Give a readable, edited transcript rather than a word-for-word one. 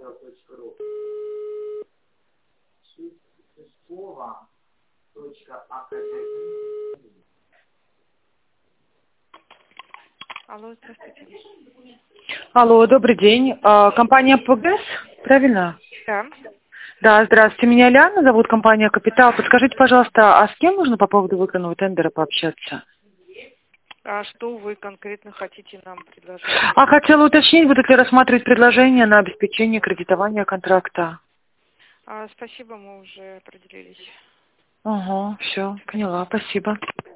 Алло, здравствуйте. Алло, добрый день. Компания ПГС, правильно? Да. Да, здравствуйте. Меня Ляна зовут, компания «Капитал». Подскажите, пожалуйста, а с кем нужно по поводу выигранного тендера пообщаться? А что вы конкретно хотите нам предложить? А хотела уточнить, будут ли рассматривать предложение на обеспечение кредитования контракта. Спасибо, мы уже определились. Ага, все, поняла, спасибо.